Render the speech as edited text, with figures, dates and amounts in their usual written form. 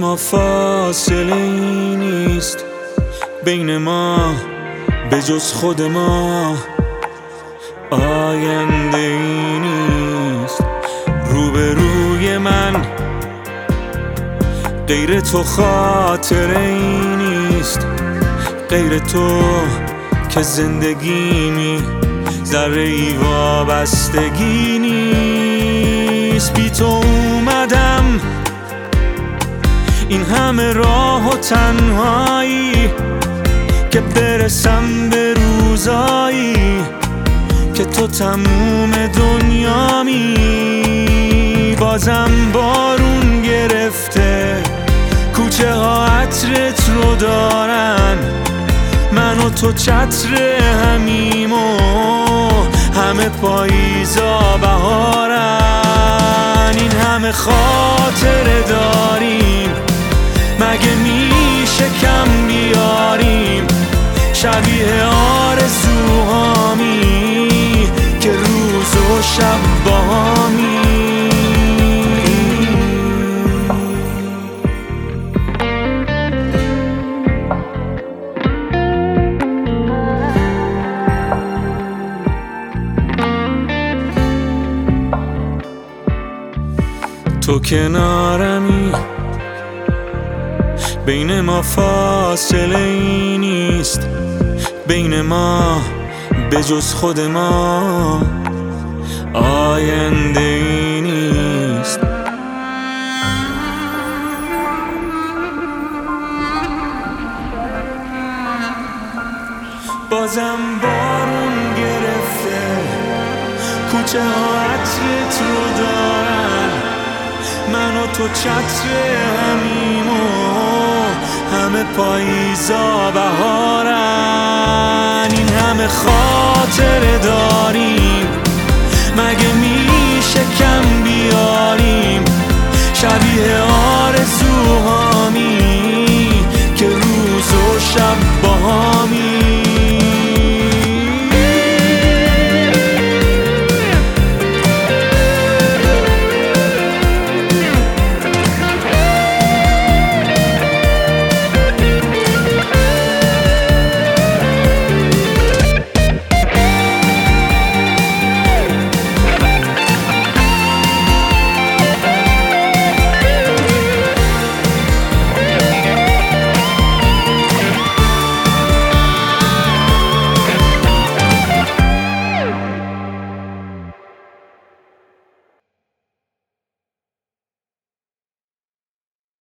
ما فاصله ای نیست، بین ما به جز خود ما آینده ای نیست. روبروی من غیر تو خاطره ای نیست، غیر تو که زندگیمی ذره ای وابستگی نیست. بی تو اومدم این همه راه و تنهایی که برسم به روزایی که تو تموم دنیامی. بازم بارون گرفته، کوچه ها عطرت رو دارن، من و تو چتر همیم و همه پاییزا بهارن. این همه خاطره داریم، مگه میشه کم بیاریم؟ شبیه آرزوهامی که روز و شب با همی. تو کنارمی، بین ما فاصله ای نیست، بین ما به جز خود ما آینده ای نیست. بازم بارون گرفته، کوچه ها عطرت رو دارن، من و تو چتر همیم و همه پاییزا بهارن. این همه خاطره